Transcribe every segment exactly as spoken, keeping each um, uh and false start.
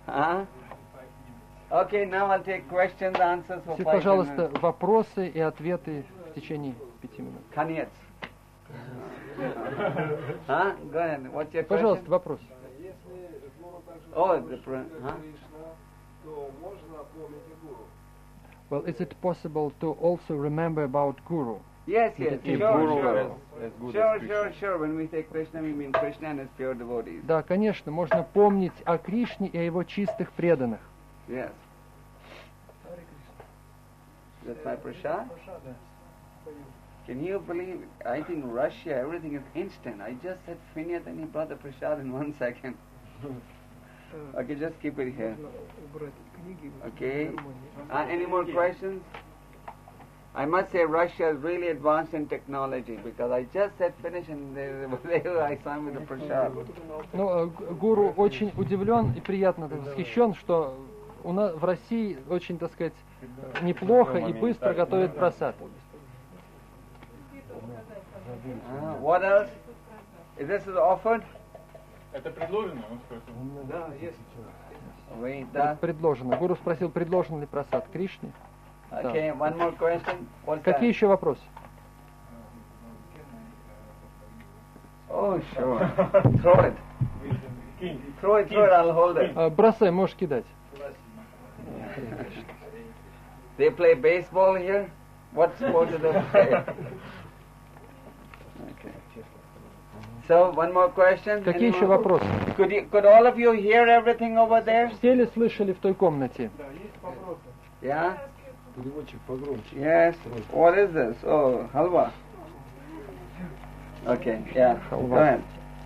Huh? Okay, now I'll take questions, answers for Теперь, five пожалуйста, minutes. вопросы и ответы в течение пяти минут. Конец. Huh? Go ahead. What's your Пожалуйста, question? вопрос. Oh, the pro- huh? Well, is it possible to also remember about Guru? Yes, yes, If sure, Guru sure. as, as good Sure, as sure, Krishna. sure. When we say Krishna, we mean Krishna and his pure devotees. Да, конечно, можно помнить о Кришне и о его чистых преданных. Yes. That's my prasad? Can you believe it? I think Russia, everything is instant. I just said Finyat and he brought the prasad in one second. Okay, just keep it here. Okay. Uh, any more questions? I must say Russia is really advanced in technology because I just said finish and they, they, I saw him with the prasad. Ну, э, Гуру очень удивлен и приятно так восхищен, что у нас в России очень, так сказать, неплохо и быстро готовят просад. Uh, what else? Is this is offered? Это предложено? Он спросил. Да, есть. Wait, Вот that. предложено. Гуру спросил, предложен ли просад Кришне. Okay, one more question. What's Какие that? еще вопросы? Oh, sure. Throw it. Throw it, throw it, I'll hold it. Э, Бросай, можешь кидать. They play baseball here? What sport do they play? Okay. So, one more question. Какие Any еще more? вопросы? Could, you, could all of you hear everything over there? Все ли слышали в той комнате? Yeah? Переводчик погромче. Yes. What is this? Oh, halwa. Okay, yeah. Halwa. Go ahead.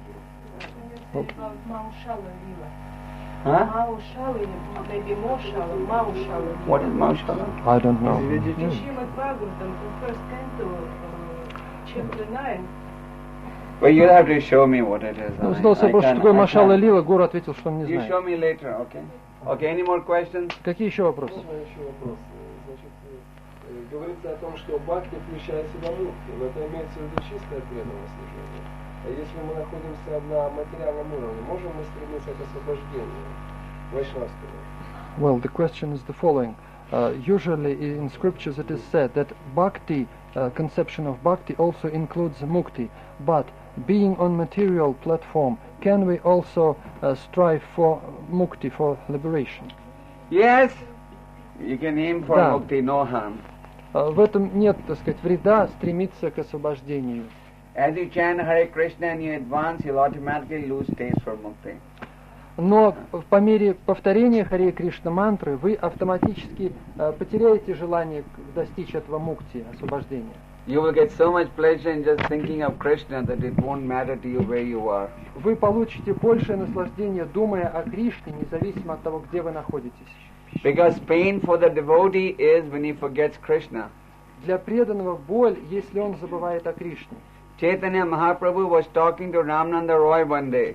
Huh? Maushala, maybe Moshala, Maushala. What is Maushala? I don't know. Shrimad Bhagavatam, the first canto, uh, chapter nine. Well, you'll have to show me what it is. Ну, I- задался I вопрос, что can't- такое I Машала can't. Лила. Гуру ответил, что он не You show знает. me later, okay? Okay, any more questions? Какие еще вопросы? Можно еще вопрос? Значит, э, говорится о том, что бхакти включает в себя мукти, но это имеется в виду чистое преданное служение. А если мы находимся на материальном уровне, можем мы стремиться к освобождению вайшнавского? Well, the question is the following. Uh, usually in scriptures it is said that bhakti, uh, conception of bhakti also includes mukti, but being on material platform, can we also uh, strive for mukti, for liberation? Yes. You can aim for Да. mukti, no harm. Uh, в этом нет, так сказать, вреда стремиться к освобождению. As you chant Hare Krishna and you advance, you'll automatically lose taste for mukti. Но по мере повторения Харе Кришна мантры вы автоматически uh, потеряете желание к- достичь этого мукти, освобождения. You will get so much pleasure in just thinking of Krishna that it won't matter to you where you are. Вы получите большее наслаждение, думая о Кришне, независимо от того, где вы находитесь. Because pain for the devotee is when he forgets Krishna. Для преданного боль, если он забывает о Кришне. Chaitanya Mahaprabhu was talking to Ramananda Roy one day.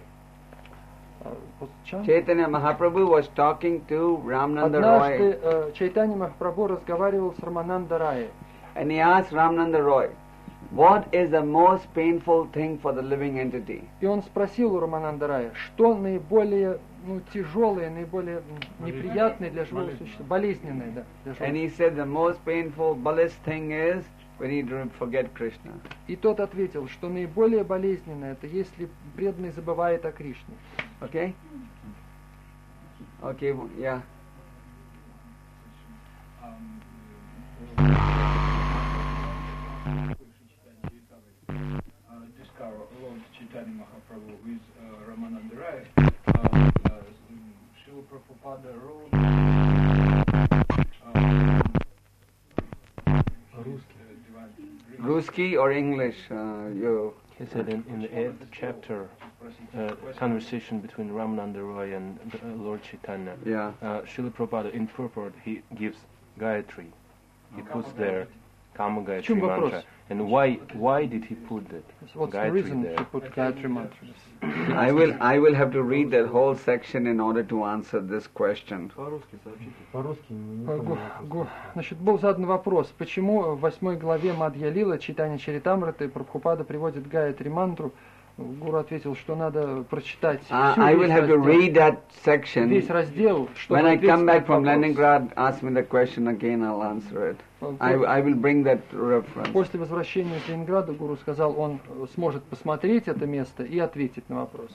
Chaitanya Mahaprabhu was talking to Ramananda Однажды Roy э, Чайтанья Махапрабху разговаривал с Рамананда Рай, and he asked Ramananda Roy, what is the most painful thing for the living entity? и он спросил у Рамананда Рая, что наиболее ну, тяжелое, наиболее м, неприятное для живого существа, болезненное, да, для живого. And he said the most painful, dullest thing is when he dr- forget Krishna. И тот ответил, что наиболее болезненное, это если преданный забывает о Кришне. Okay? Okay, w- yeah. Discover Lord Chaitanya Mahaprabhu with uh, Ramananda Rai. Uh, uh, Srila Prabhupada wrote uh, Ruski or English? Uh, you. He said in, in the eighth chapter, uh, conversation between Ramananda Roy and uh, Lord Chaitanya. Yeah. Uh, Srila Prabhupada, in purport, he gives Gayatri. He puts there Kama Gayatri чем вопрос? mantra. And why why did he put that What's the Gayatri reason there? to put Gayatri mantra? I will I will have to read that whole section in order to answer this question. По-русски сообщите. По-русски не Гу- понял. гу- Значит, был задан вопрос, почему в восьмой главе Мадья Лила Чайтанья Чаритамриты Прабхупада приводит Гайатри мантру, Гуру ответил, что надо прочитать Uh, всю I весь will have to раздел, read that section. весь раздел, чтобы When I ответить come на back этот from вопрос. Leningrad, ask me the question again, I'll answer it. По- I, I will bring that reference. После возвращения из Ленинграда Гуру сказал, он сможет посмотреть это место и ответить на вопрос.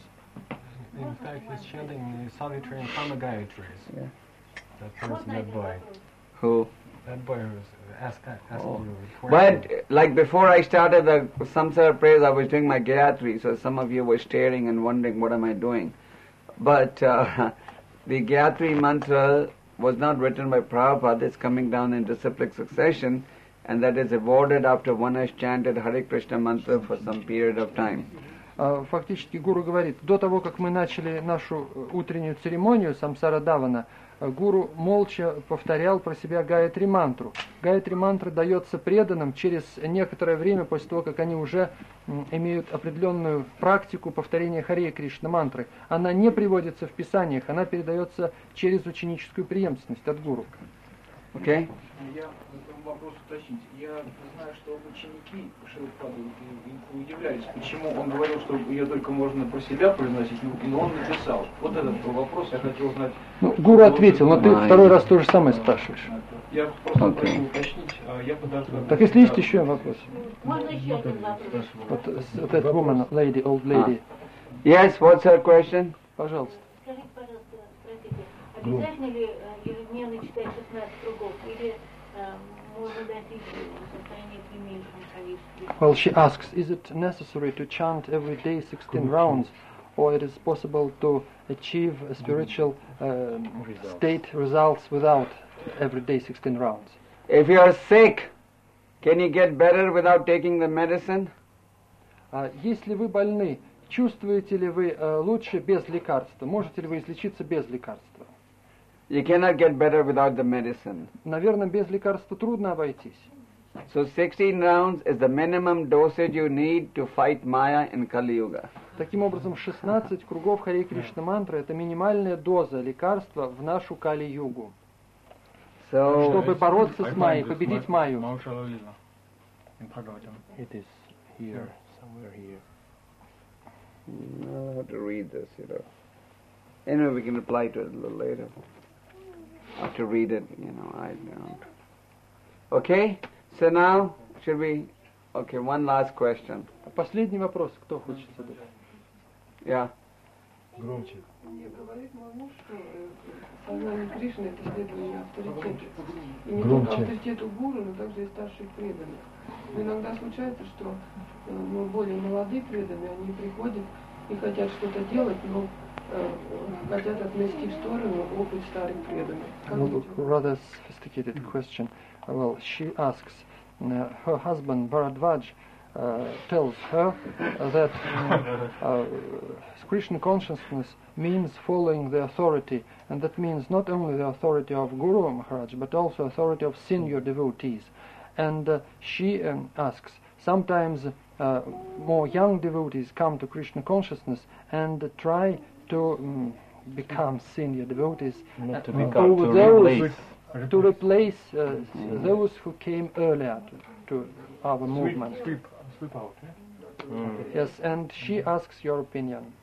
In fact, he's chanting the Savitri and Kama Gayatris. Yeah. That person, that boy. Who? That boy who was ask, asking Oh. you. for- But like before I started the Samsara prayers, I was doing my Gayatri, so some of you were staring and wondering what am I doing. But uh, the Gayatri mantra was not written by Prabhupada, it's coming down in disciplic succession, and that is awarded after one has chanted Hare Krishna mantra for some period of time. А, Фактически Гуру говорит, до того, как мы начали нашу э, утреннюю церемонию Самсара Давана, э, Гуру молча повторял про себя Гаятри мантру. Гаятри мантра дается преданным через некоторое время после того, как они уже м, имеют определенную практику повторения Харе Кришна мантры. Она не приводится в писаниях, она передается через ученическую преемственность от Гуру. Okay? Я вопрос уточнить. Я знаю, что ученики Шилпады удивлялись, почему он говорил, что ее только можно про себя произносить, но он написал. Вот этот вопрос я хотел знать. Ну, Гуру ответил, но ты Ай. второй раз то же самое спрашиваешь. Я просто Окей. хотел уточнить. а Я подожду. Так если есть еще вопрос? Можно еще один вопрос? Вот, с- вот эта woman, lady, old lady, Yes, what's her question? пожалуйста. Скажите, пожалуйста, спросите, обязательно ли э, ежедневно читать шестнадцать кругов или э, можно достичь состояния при меньшем количестве? Well, she asks, is it necessary to chant every day sixteen rounds, or it is possible to achieve a spiritual um, state results without every day sixteen rounds? If you are sick, can you get better without taking the medicine? А если вы больны, чувствуете ли вы э, лучше без лекарства? Можете ли вы излечиться без лекарства? You cannot get better without the medicine. Наверное, без лекарства трудно обойтись. So sixteen rounds is the minimum dosage you need to fight Maya in Kali Yuga. Таким образом, шестнадцать кругов Харе Кришна мантры – это минимальная доза лекарства в нашу Кали-югу. So Чтобы бороться с Майей, победить Майю. It is here, somewhere here. I'll have to read this, you know. Anyway, we can reply to it a little later. I have to read it, you know, I don't. Okay? So now, should we... Okay, one last question. Последний вопрос, кто хочет задать? Yeah. Громче. Мне говорит мой муж, что э, сознание Кришны — это следование авторитету. И не Громче. только авторитету гуру, но также и старших преданных. Но иногда случается, что э, ну, более молодые преданные, они приходят и хотят что-то делать, но э, хотят отмести в сторону опыт старых преданных. Как No, быть? rather sophisticated question. Well, she asks, uh, her husband Bharadvaj uh, tells her uh, that uh, uh, Krishna consciousness means following the authority, and that means not only the authority of Guru Maharaj, but also authority of senior devotees. And uh, she um, asks, sometimes uh, more young devotees come to Krishna consciousness and uh, try to um, become senior devotees, Not to uh, become, over to those replace. to replace uh, those who came earlier to, to our movement. Sweep, sweep out. Yeah? Mm. Yes, and she asks your opinion.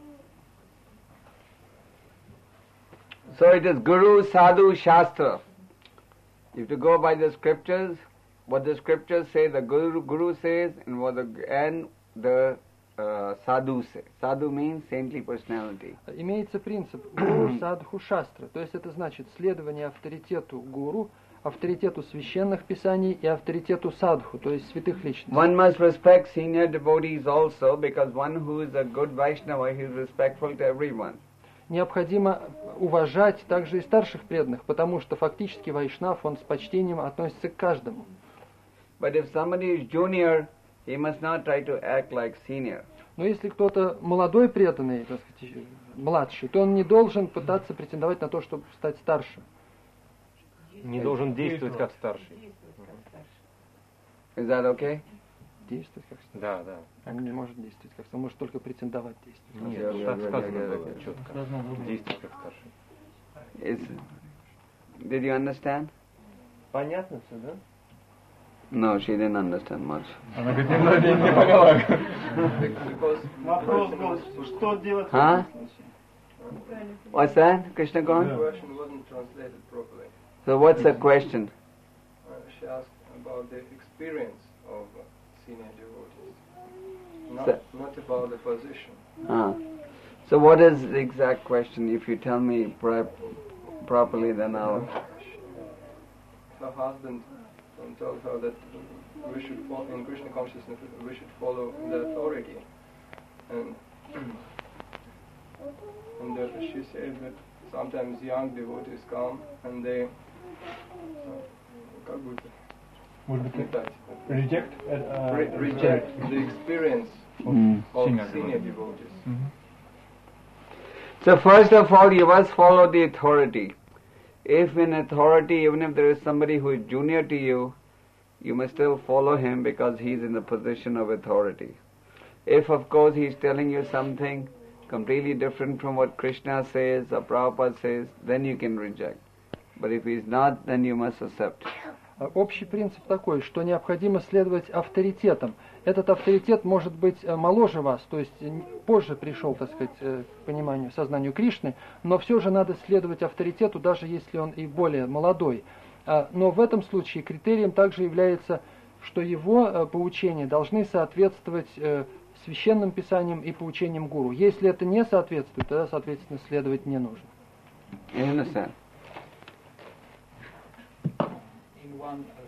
So it is Guru, Sadhu, Shastra. If you go by the scriptures, what the scriptures say, the Guru, Guru says, and what the and the uh, Sadhu say. Sadhu means saintly personality. Имеется принцип гуру, садху, шастра. То есть это значит следование авторитету гуру, авторитету священных писаний и авторитету садху, то есть святых личностей. One must respect senior devotees also, because one who is a good Vaishnava, he is respectful to everyone. Необходимо уважать также и старших преданных, потому что фактически вайшнав, он с почтением относится к каждому. But if somebody is junior, he must not try to act like senior. Но если кто-то молодой преданный, так сказать, младший, то он не должен пытаться претендовать на то, чтобы стать старше. Не должен действовать как старший. Is that okay? Действовать как старше. Да, да. Он не может действовать как старше, он может только претендовать действовать. Нет, Yeah, так yeah, сказано yeah, было yeah. четко. Действовать как старший. Is, did you understand? Понятно все, да? No, she didn't understand much. Она говорит, не, не поняла. Вопрос был, что делать? Huh? What's that? Krishna The gone? question wasn't translated properly. So what's the question? Uh, she asked about the experience of uh, senior devotees, not, So- not about the position. Ah. So what is the exact question? If you tell me pro- properly, then I'll... Her husband um, told her that we should follow, in Krishna consciousness, we should follow the authority. And, and uh, she said that sometimes young devotees come and they, uh, как бы это Может быть, метать? reject? uh, Re- reject the experience Mm. of Senior senior devotees. So first of all, you must follow the authority. If in authority, even if there is somebody who is junior to you, you must still follow him because he is in the position of authority. If of course he is telling you something completely different from what Krishna says or Prabhupada says, then you can reject. But if he is not, then you must accept. А Общий принцип такой, что необходимо следовать авторитетам. Этот авторитет может быть э, моложе вас, то есть э, позже пришел, так сказать, э, к пониманию, сознанию Кришны, но все же надо следовать авторитету, даже если он и более молодой. А, но в этом случае критерием также является, что его э, поучения должны соответствовать э, священным писаниям и поучениям гуру. Если это не соответствует, тогда, соответственно, следовать не нужно. You understand? In one, uh,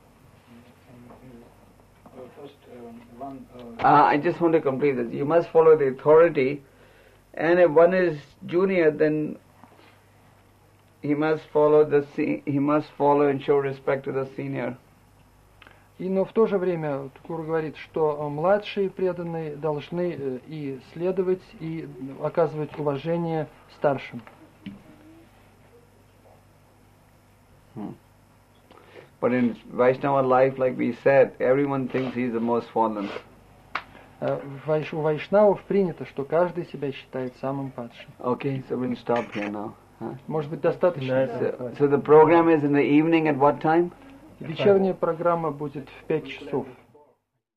uh, first, um, one, uh, Uh, I just want to complete this. You must follow the authority, and if one is junior, then he must follow the se- he must follow and show respect to the senior. И но в то же время вот Гуру говорит, что э, младшие преданные должны э, и следовать, и оказывать уважение старшим. Hmm. But in Vaishnava life, like we said, everyone thinks he is the most fallen. Э, вайш- У вайшнавов принято, что каждый себя считает самым падшим. Okay, so we'll stop here now. Huh? Может быть, достаточно? So, so the program is in the evening at what time? Вечерняя программа будет в пять часов.